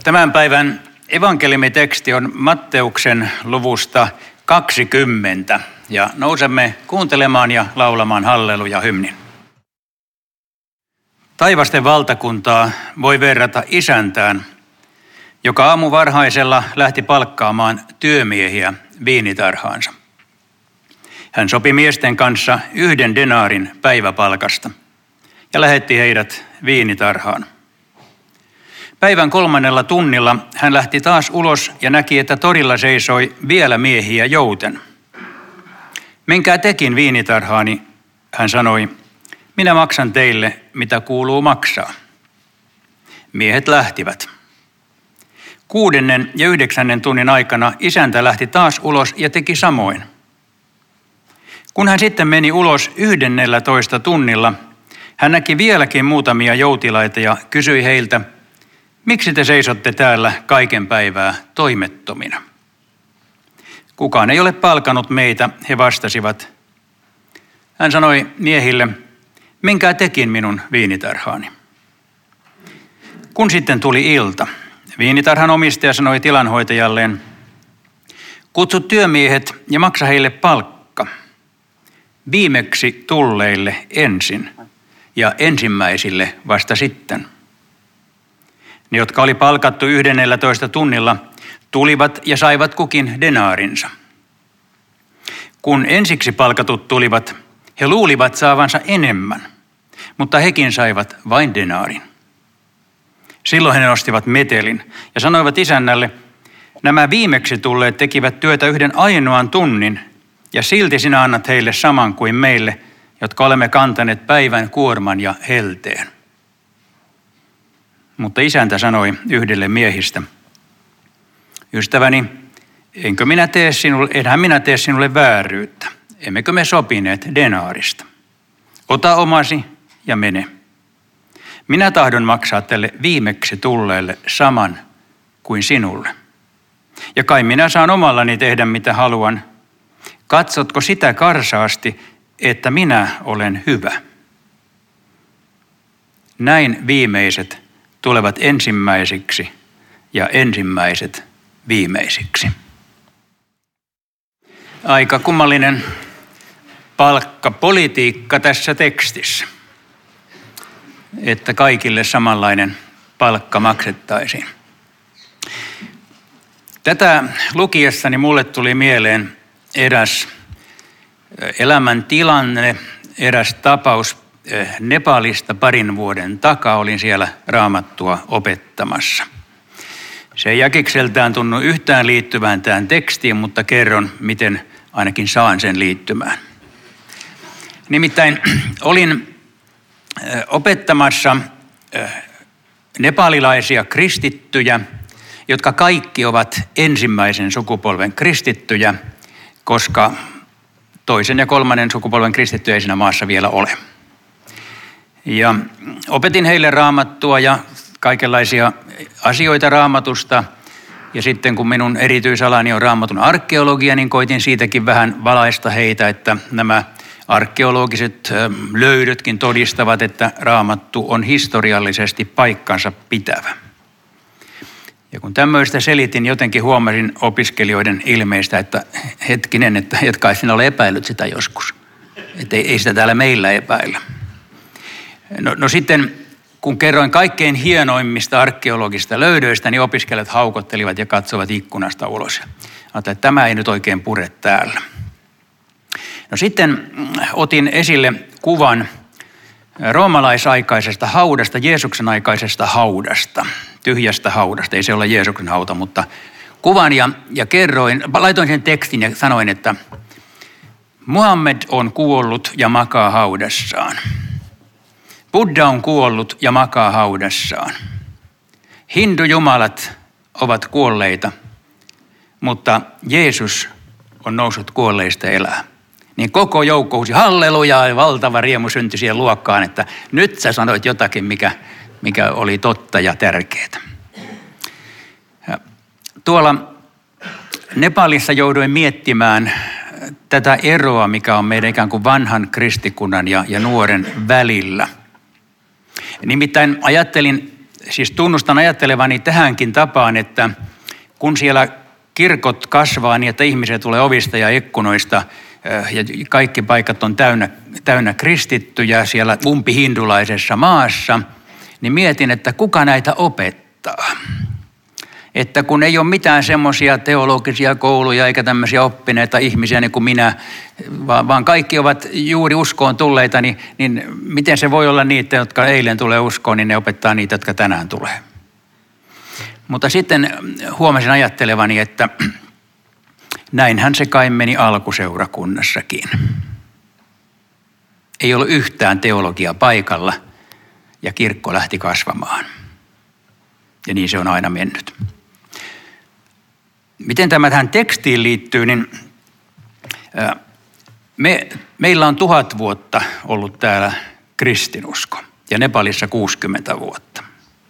Tämän päivän evankeliumiteksti on Matteuksen luvusta 20 ja nousemme kuuntelemaan ja laulamaan halleluja-hymnin. Taivasten valtakuntaa voi verrata isäntään, joka aamuvarhaisella lähti palkkaamaan työmiehiä viinitarhaansa. Hän sopi miesten kanssa 1 denaarin päiväpalkasta ja lähetti heidät viinitarhaan. Päivän 3. tunnilla hän lähti taas ulos ja näki, että torilla seisoi vielä miehiä jouten. Menkää tekin viinitarhaani, hän sanoi, minä maksan teille, mitä kuuluu maksaa. Miehet lähtivät. 6. ja 9. tunnin aikana isäntä lähti taas ulos ja teki samoin. Kun hän sitten meni ulos 11. tunnilla, hän näki vieläkin muutamia joutilaita ja kysyi heiltä, miksi te seisotte täällä kaiken päivää toimettomina? Kukaan ei ole palkanut meitä, he vastasivat. Hän sanoi miehille, menkää tekin minun viinitarhaani. Kun sitten tuli ilta, viinitarhan omistaja sanoi tilanhoitajalleen, kutsu työmiehet ja maksa heille palkka. Viimeksi tulleille ensin ja ensimmäisille vasta sitten. Ne, jotka oli palkattu 11. tunnilla, tulivat ja saivat kukin denaarinsa. Kun ensiksi palkatut tulivat, he luulivat saavansa enemmän, mutta hekin saivat vain denaarin. Silloin he nostivat metelin ja sanoivat isännälle, nämä viimeksi tulleet tekivät työtä 1 ainoan tunnin, ja silti sinä annat heille saman kuin meille, jotka olemme kantaneet päivän kuorman ja helteen. Mutta isäntä sanoi yhdelle miehistä, ystäväni, enhän minä tee sinulle vääryyttä, emmekö me sopineet denaarista. Ota omasi ja mene. Minä tahdon maksaa tälle viimeksi tulleelle saman kuin sinulle. Ja kai minä saan omallani tehdä mitä haluan. Katsotko sitä karsaasti, että minä olen hyvä? Näin viimeiset tulevat ensimmäisiksi ja ensimmäiset viimeisiksi. Aika kummallinen palkkapolitiikka tässä tekstissä, että kaikille samanlainen palkka maksettaisiin. Tätä lukiessani mulle tuli mieleen eräs elämäntilanne, eräs tapaus Nepalista 2 vuoden takaa. Olin siellä Raamattua opettamassa. Se ei jäkikseltään tunnu yhtään liittyvään tähän tekstiin, mutta kerron, miten ainakin saan sen liittymään. Nimittäin olin opettamassa nepalilaisia kristittyjä, jotka kaikki ovat ensimmäisen sukupolven kristittyjä, koska 2. ja 3. sukupolven kristittyjä ei siinä maassa vielä ole. Ja opetin heille Raamattua ja kaikenlaisia asioita Raamatusta. Ja sitten kun minun erityisalani on Raamatun arkeologia, niin koitin siitäkin vähän valaista heitä, että nämä arkeologiset löydötkin todistavat, että Raamattu on historiallisesti paikkansa pitävä. Ja kun tämmöistä selitin, jotenkin huomasin opiskelijoiden ilmeistä, että hetkinen, että kai sinä ole epäillyt sitä joskus. Että ei sitä täällä meillä epäillä. No sitten, kun kerroin kaikkein hienoimmista arkeologisista löydöistä, niin opiskelijat haukottelivat ja katsovat ikkunasta ulos. Ajattelin, että tämä ei nyt oikein pure täällä. No sitten otin esille kuvan roomalaisaikaisesta haudasta, Jeesuksen aikaisesta haudasta, tyhjästä haudasta. Ei se ole Jeesuksen hauta, mutta kuvan ja kerroin, laitoin sen tekstin ja sanoin, että Muhammed on kuollut ja makaa haudassaan. Buddha on kuollut ja makaa haudassaan. Hindujumalat ovat kuolleita, mutta Jeesus on noussut kuolleista elää. Niin koko joukko huusi halleluja ja valtava riemu syntyi siihen luokkaan, että nyt sä sanoit jotakin, mikä oli totta ja tärkeää. Tuolla Nepalissa jouduin miettimään tätä eroa, mikä on meidän ikään kuin vanhan kristikunnan ja nuoren välillä. Nimittäin ajattelin siis tunnustan ajattelevani tähänkin tapaan, että kun siellä kirkot kasvaa niin, että ihmisiä tulee ovista ja ikkunoista ja kaikki paikat on täynnä kristittyjä siellä umpihindulaisessa maassa, niin mietin, että kuka näitä opettaa. Että kun ei ole mitään semmoisia teologisia kouluja eikä tämmöisiä oppineita ihmisiä niin kuin minä, vaan kaikki ovat juuri uskoon tulleita, niin miten se voi olla niitä, jotka eilen tulee uskoon, niin ne opettaa niitä, jotka tänään tulee. Mutta sitten huomasin ajattelevani, että näinhän se kai meni alkuseurakunnassakin. Ei ollut yhtään teologia paikalla ja kirkko lähti kasvamaan. Ja niin se on aina mennyt. Miten tämä tähän tekstiin liittyy, niin meillä on 1000 vuotta ollut täällä kristinusko ja Nepalissa 60 vuotta.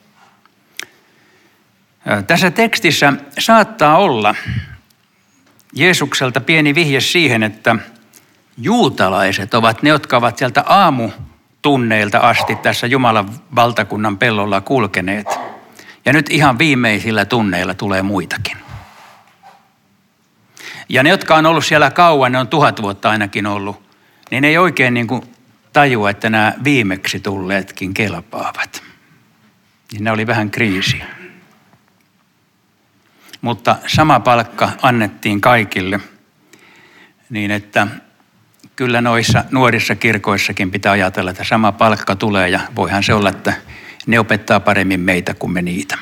Tässä tekstissä saattaa olla Jeesukselta pieni vihje siihen, että juutalaiset ovat ne, jotka ovat sieltä aamutunneilta asti tässä Jumalan valtakunnan pellolla kulkeneet. Ja nyt ihan viimeisillä tunneilla tulee muitakin. Ja ne, jotka on ollut siellä kauan, ne on 1000 vuotta ainakin ollut, niin ei oikein niin kuin tajua, että nämä viimeksi tulleetkin kelpaavat. Niin ne oli vähän kriisiä. Mutta sama palkka annettiin kaikille, niin että kyllä noissa nuorissa kirkoissakin pitää ajatella, että sama palkka tulee ja voihan se olla, että ne opettaa paremmin meitä kuin me niitä.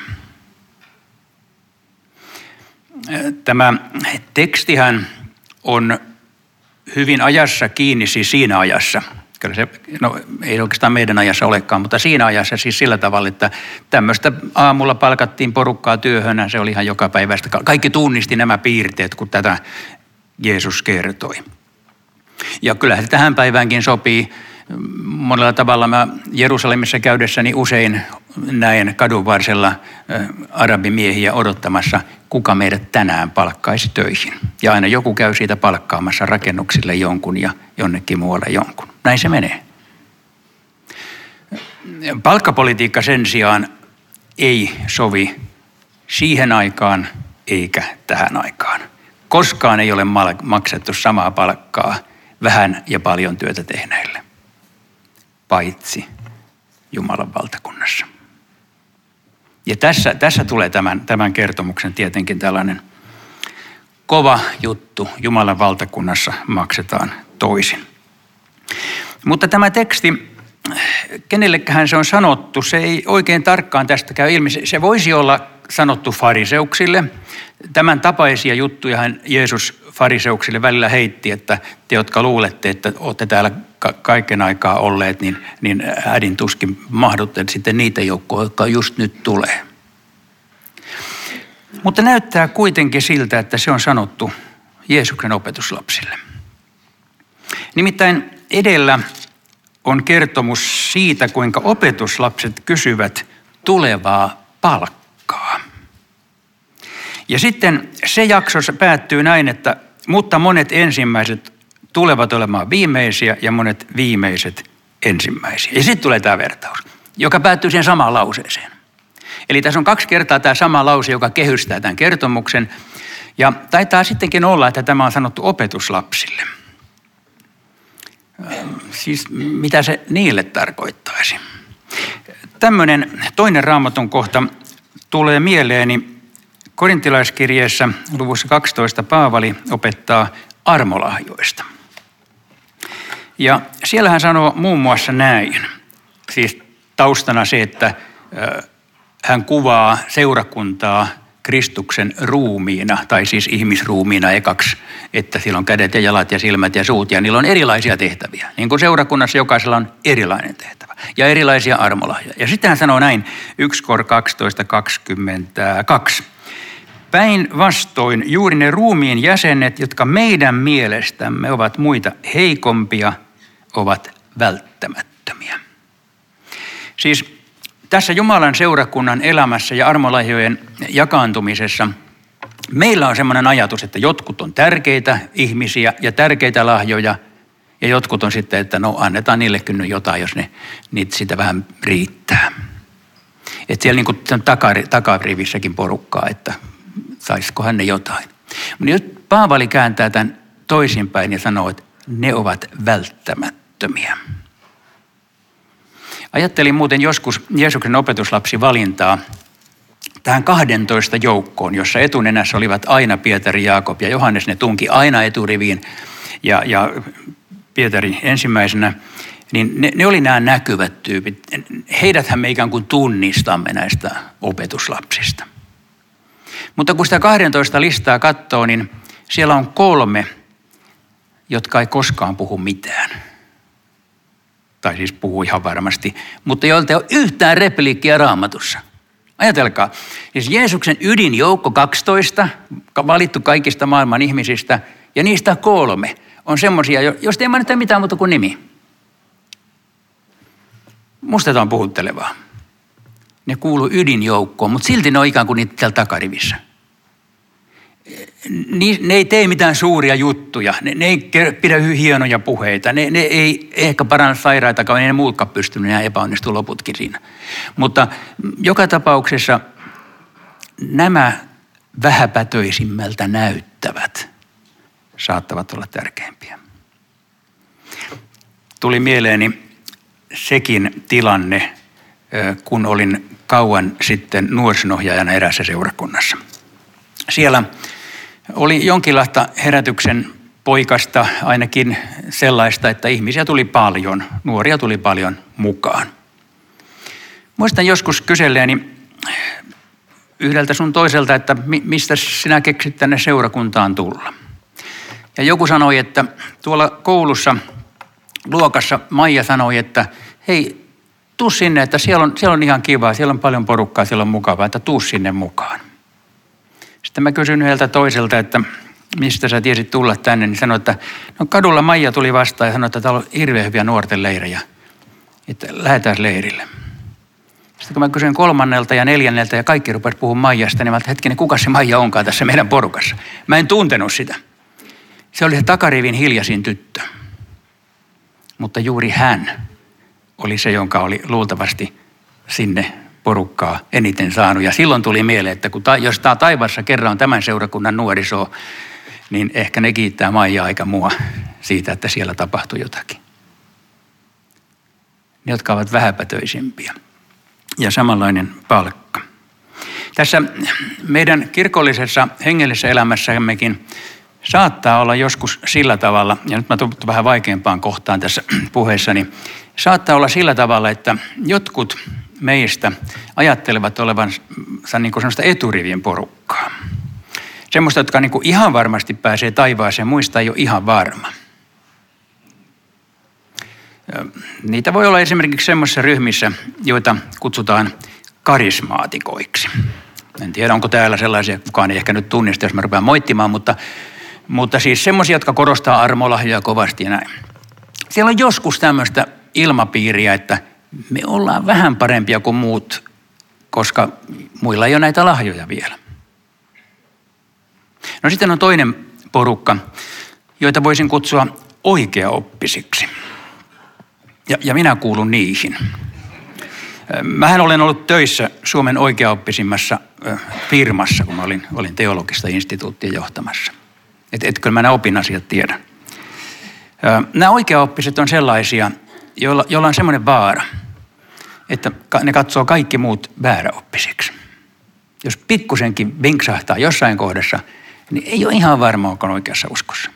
Tämä tekstihän on hyvin ajassa kiinni, siis siinä ajassa. Kyllä se, ei oikeastaan meidän ajassa olekaan, mutta siinä ajassa siis sillä tavalla, että tämmöistä aamulla palkattiin porukkaa työhön, se oli ihan jokapäiväistä. Kaikki tunnisti nämä piirteet, kun tätä Jeesus kertoi. Ja kyllähän se tähän päiväänkin sopii. Monella tavalla mä Jerusalemissa käydessäni usein näen kadun varsella arabimiehiä odottamassa, kuka meidät tänään palkkaisi töihin. Ja aina joku käy siitä palkkaamassa rakennuksille jonkun ja jonnekin muualle jonkun. Näin se menee. Palkkapolitiikka sen sijaan ei sovi siihen aikaan eikä tähän aikaan. Koskaan ei ole maksettu samaa palkkaa vähän ja paljon työtä tehneille, paitsi Jumalan valtakunnassa. Ja tässä tulee tämän kertomuksen tietenkin tällainen kova juttu. Jumalan valtakunnassa maksetaan toisin. Mutta tämä teksti, kenelleköhän se on sanottu, se ei oikein tarkkaan tästä käy ilmi. Se voisi olla sanottu fariseuksille. Tämän tapaisia juttujahan Jeesus fariseuksille välillä heitti, että te, jotka luulette, että olette täällä kaiken aikaa olleet, niin äidin tuskin mahdutte sitten niitä joukkoja, jotka just nyt tulee. Mutta näyttää kuitenkin siltä, että se on sanottu Jeesuksen opetuslapsille. Nimittäin edellä on kertomus siitä, kuinka opetuslapset kysyvät tulevaa palkkaa. Ja sitten se jakso päättyy näin, että mutta monet ensimmäiset tulevat olemaan viimeisiä ja monet viimeiset ensimmäisiä. Ja sitten tulee tämä vertaus, joka päättyy siihen samaan lauseeseen. Eli tässä on 2 kertaa tämä sama lause, joka kehystää tämän kertomuksen. Ja taitaa sittenkin olla, että tämä on sanottu opetuslapsille. Siis mitä se niille tarkoittaisi? Tämmöinen toinen Raamatun kohta tulee mieleeni. Korintilaiskirjeessä luvussa 12 Paavali opettaa armolahjoista. Ja siellä hän sanoo muun muassa näin. Siis taustana se, että hän kuvaa seurakuntaa Kristuksen ruumiina, tai siis ihmisruumiina ekaksi, että sillä on kädet ja jalat ja silmät ja suut, ja niillä on erilaisia tehtäviä. Niin kuin seurakunnassa jokaisella on erilainen tehtävä ja erilaisia armolahjoja. Ja sitten hän sanoo näin, 1 Kor 12:22. Päinvastoin juuri ne ruumiin jäsenet, jotka meidän mielestämme ovat muita heikompia, ovat välttämättömiä. Siis tässä Jumalan seurakunnan elämässä ja armolahjojen jakaantumisessa meillä on semmoinen ajatus, että jotkut on tärkeitä ihmisiä ja tärkeitä lahjoja ja jotkut on sitten, että no annetaan niillekin nyt jotain, jos niitä sitä vähän riittää. Että siellä niin kuin takarivissäkin porukkaa, että saisikohan ne jotain. Mutta jos Paavali kääntää tämän toisinpäin ja sanoo, että ne ovat välttämättömiä. Ajattelin muuten joskus Jeesuksen opetuslapsivalintaa tähän 12 joukkoon, jossa etunenässä olivat aina Pietari, Jaakob ja Johannes. Ne tunki aina eturiviin ja Pietari ensimmäisenä. Niin ne oli nämä näkyvät tyypit. Heidäthän me ikään kuin tunnistamme näistä opetuslapsista. Mutta kun sitä 12 listaa katsoo, niin siellä on 3, jotka ei koskaan puhu mitään. Tai siis puhuu ihan varmasti, mutta joilta ei ole yhtään repliikkiä Raamatussa. Ajatelkaa, siis Jeesuksen ydinjoukko 12, valittu kaikista maailman ihmisistä, ja niistä 3 on semmoisia, joista ei mainita mitään muuta kuin nimi. Musta tämä on puhuttelevaa. Ne kuuluu ydinjoukkoon, mutta silti ne on ikään kuin niitä täällä takarivissä. Ne ei tee mitään suuria juttuja, ne ei pidä hienoja puheita, ne ei ehkä paranna sairaitakaan, ei ne muutkaan pystynyt ja epäonnistuu loputkin siinä. Mutta joka tapauksessa nämä vähäpätöisimmältä näyttävät saattavat olla tärkeimpiä. Tuli mieleeni sekin tilanne, kun olin kauan sitten nuorisonohjaajana erässä seurakunnassa. Siellä oli jonkinlaista herätyksen poikasta, ainakin sellaista, että ihmisiä tuli paljon, nuoria tuli paljon mukaan. Muistan joskus kyselleeni yhdeltä sun toiselta, että mistä sinä keksit tänne seurakuntaan tulla. Ja joku sanoi, että tuolla koulussa, luokassa Maija sanoi, että hei, tuu sinne, että siellä on ihan kivaa, siellä on paljon porukkaa, siellä on mukavaa, että tuu sinne mukaan. Sitten mä kysyin yhdeltä toiselta, että mistä sä tiesit tulla tänne, niin sanoi, että no kadulla Maija tuli vastaan ja sanoi, että täällä on hirveän hyviä nuorten leirejä, että lähdetään leirille. Sitten kun mä kysyin 3. ja 4. ja kaikki rupesi puhumaan Maijasta, niin mä ajattelin, hetkinen, kuka se Maija onkaan tässä meidän porukassa. Mä en tuntenut sitä. Se oli se takarivin hiljaisin tyttö. Mutta juuri hän oli se, jonka oli luultavasti sinne porukkaa eniten saanut. Ja silloin tuli mieleen, että jos tämä taivaassa kerran on tämän seurakunnan nuorisoa, niin ehkä ne kiittää Maijaa eikä mua siitä, että siellä tapahtui jotakin. Ne, jotka ovat vähäpätöisimpiä. Ja samanlainen palkka. Tässä meidän kirkollisessa hengellisessä elämässämmekin saattaa olla joskus sillä tavalla, ja nyt mä tulen vähän vaikeampaan kohtaan tässä puheessani, saattaa olla sillä tavalla, että jotkut meistä ajattelevat olevansa niin kuin sellaista eturivien porukkaa. Semmoista, jotka niin kuin ihan varmasti pääsee taivaaseen, muista ei ole ihan varma. Niitä voi olla esimerkiksi semmoisissa ryhmissä, joita kutsutaan karismaatikoiksi. En tiedä, onko täällä sellaisia, kukaan ei ehkä nyt tunnista, jos mä rupean moittimaan, mutta siis semmoisia, jotka korostaa armolahjoja kovasti ja näin. Siellä on joskus tämmöistä ilmapiiriä, että me ollaan vähän parempia kuin muut, koska muilla ei ole näitä lahjoja vielä. No sitten on toinen porukka, joita voisin kutsua oikeaoppisiksi. Ja minä kuulun niihin. Mähän olen ollut töissä Suomen oikeaoppisimmassa firmassa, kun mä olin teologista instituuttia johtamassa. Kyllä mä nämä opin asiat tiedän. Nämä oikeaoppiset on sellaisia, joilla on semmoinen vaara, että ne katsoo kaikki muut vääräoppisiksi. Jos pikkusenkin vinksahtaa jossain kohdassa, niin ei ole ihan varma, onko on oikeassa uskossa.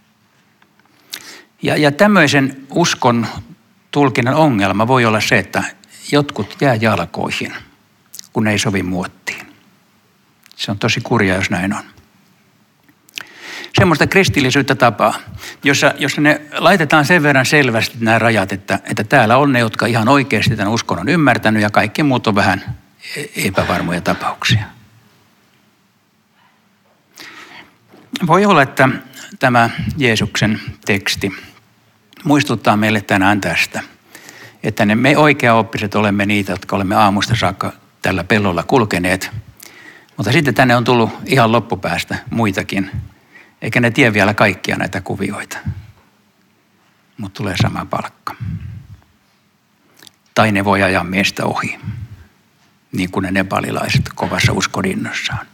Ja tämmöisen uskon tulkinnan ongelma voi olla se, että jotkut jää jalkoihin, kun ne ei sovi muottiin. Se on tosi kurjaa, jos näin on. Semmoista kristillisyyttä tapaa, jossa ne laitetaan sen verran selvästi nämä rajat, että täällä on ne, jotka ihan oikeasti tämän uskon on ymmärtänyt ja kaikki muut on vähän epävarmoja tapauksia. Voi olla, että tämä Jeesuksen teksti muistuttaa meille tänään tästä, että me oikeaoppiset olemme niitä, jotka olemme aamusta saakka tällä pellolla kulkeneet, mutta sitten tänne on tullut ihan loppupäästä muitakin, eikä ne tiedä vielä kaikkia näitä kuvioita, mutta tulee sama palkka. Tai ne voi ajaa miestä ohi. niin kuin ne nepalilaiset kovassa uskoninnossaan.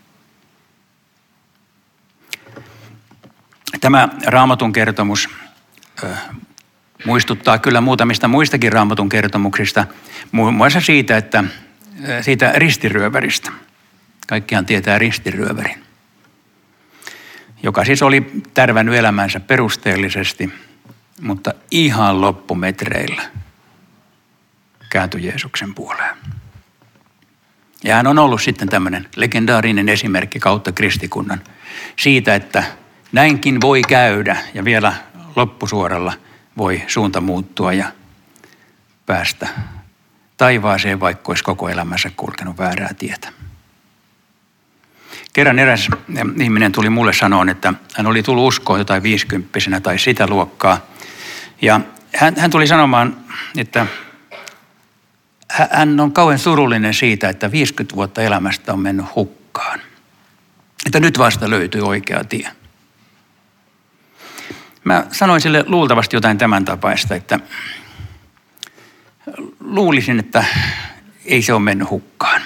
Tämä Raamatun kertomus muistuttaa kyllä muutamista muistakin Raamatun kertomuksista, muun muassa siitä ristiryöväristä. Kaikkiaan tietää ristiryövärin, joka siis oli tärvännyt elämänsä perusteellisesti, mutta ihan loppumetreillä kääntyi Jeesuksen puoleen. Ja hän on ollut sitten tämmöinen legendaarinen esimerkki kautta kristikunnan siitä, että näinkin voi käydä ja vielä loppusuoralla voi suunta muuttua ja päästä taivaaseen, vaikka olisi koko elämänsä kulkenut väärää tietä. Kerran eräs ihminen tuli mulle sanoon, että hän oli tullut uskoon jotain 50-vuotiaana tai sitä luokkaa. Ja hän tuli sanomaan, että hän on kauhean surullinen siitä, että 50 vuotta elämästä on mennyt hukkaan. Että nyt vasta löytyy oikea tie. Mä sanoin sille luultavasti jotain tämän tapaista, että luulisin, että ei se ole mennyt hukkaan.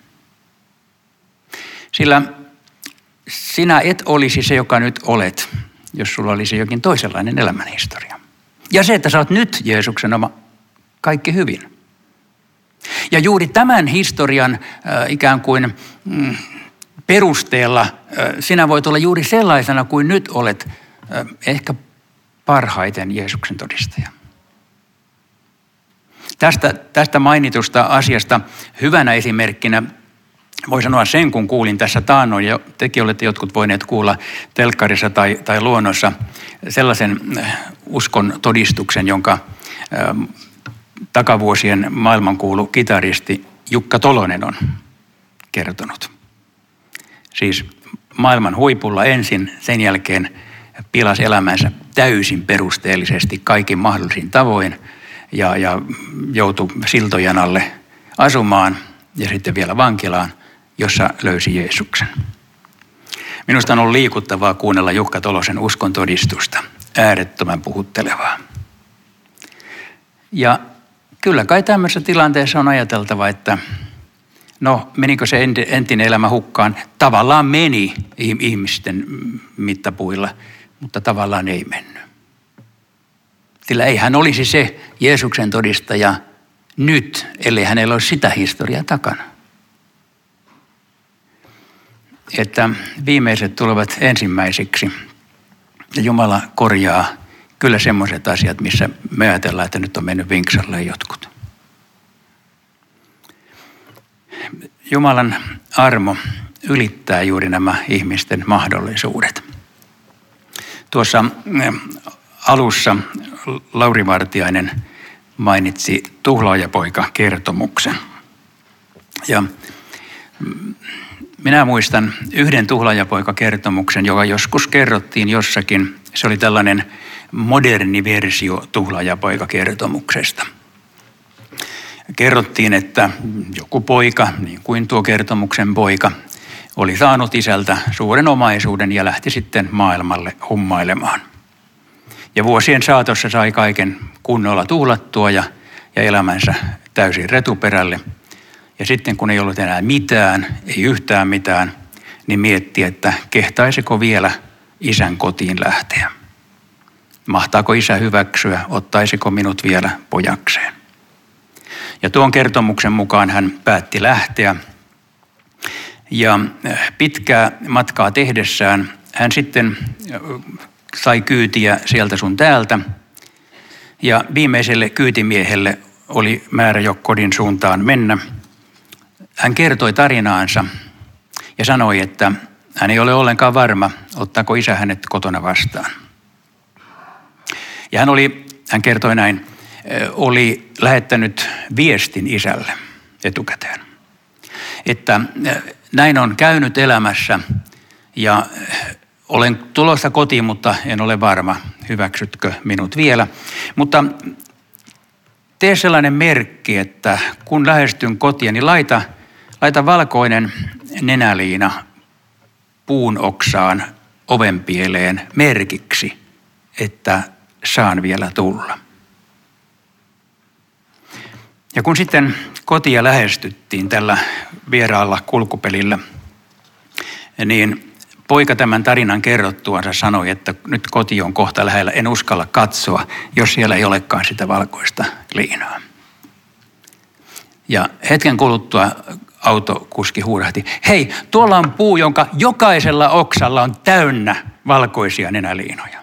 Sillä sinä et olisi se, joka nyt olet, jos sulla olisi jokin toisenlainen elämänhistoria. Ja se, että sä oot nyt Jeesuksen oma, kaikki hyvin. Ja juuri tämän historian ikään kuin perusteella sinä voit olla juuri sellaisena kuin nyt olet, parhaiten Jeesuksen todistaja. Tästä mainitusta asiasta hyvänä esimerkkinä voi sanoa sen, kun kuulin tässä taannoin, ja tekin olette jotkut voineet kuulla telkkarissa tai luonnossa sellaisen uskon todistuksen, jonka takavuosien maailmankuulu kitaristi Jukka Tolonen on kertonut. Siis maailman huipulla ensin, sen jälkeen pilasi elämänsä täysin perusteellisesti kaikin mahdollisin tavoin ja joutui siltojen alle asumaan ja sitten vielä vankilaan, jossa löysi Jeesuksen. Minusta on ollut liikuttavaa kuunnella Jukka Tolosen uskon todistusta, äärettömän puhuttelevaa. Ja kyllä kai tämmöisessä tilanteessa on ajateltava, että menikö se entinen elämä hukkaan? Tavallaan meni ihmisten mittapuilla, mutta tavallaan ei mennyt. Sillä ei hän olisi se Jeesuksen todistaja nyt, ellei hänellä olisi sitä historiaa takana. Että viimeiset tulevat ensimmäisiksi ja Jumala korjaa kyllä semmoiset asiat, missä me ajatellaan, että nyt on mennyt vinksalle jotkut. Jumalan armo ylittää juuri nämä ihmisten mahdollisuudet. Tuossa alussa Lauri Vartiainen mainitsi tuhlaajapoika-kertomuksen. Ja minä muistan yhden tuhlaajapoika-kertomuksen, joka joskus kerrottiin jossakin. Se oli tällainen moderni versio tuhlaajapoika-kertomuksesta. Kerrottiin, että joku poika, niin kuin tuo kertomuksen poika, oli saanut isältä suuren omaisuuden ja lähti sitten maailmalle hummailemaan. Ja vuosien saatossa sai kaiken kunnolla tuhlattua ja elämänsä täysin retuperälle. Ja sitten kun ei ollut enää mitään, ei yhtään mitään, niin mietti, että kehtaisiko vielä isän kotiin lähteä. Mahtaako isä hyväksyä, ottaisiko minut vielä pojakseen. Ja tuon kertomuksen mukaan hän päätti lähteä. Ja pitkää matkaa tehdessään hän sitten sai kyytiä sieltä sun täältä. Ja viimeiselle kyytimiehelle oli määrä jo kodin suuntaan mennä. Hän kertoi tarinaansa ja sanoi, että hän ei ole ollenkaan varma, ottaako isä hänet kotona vastaan. Ja hän kertoi näin, oli lähettänyt viestin isälle etukäteen, että näin on käynyt elämässä ja olen tulossa kotiin, mutta en ole varma, hyväksytkö minut vielä. Mutta tee sellainen merkki, että kun lähestyn kotiin, niin laita valkoinen nenäliina puun oksaan ovenpieleen merkiksi, että saan vielä tulla. Ja kun sitten kotia lähestyttiin tällä vieraalla kulkupelillä, niin poika tämän tarinan kerrottuansa sanoi, että nyt koti on kohta lähellä, en uskalla katsoa, jos siellä ei olekaan sitä valkoista liinaa. Ja hetken kuluttua autokuski huudahti, hei, tuolla on puu, jonka jokaisella oksalla on täynnä valkoisia nenäliinoja.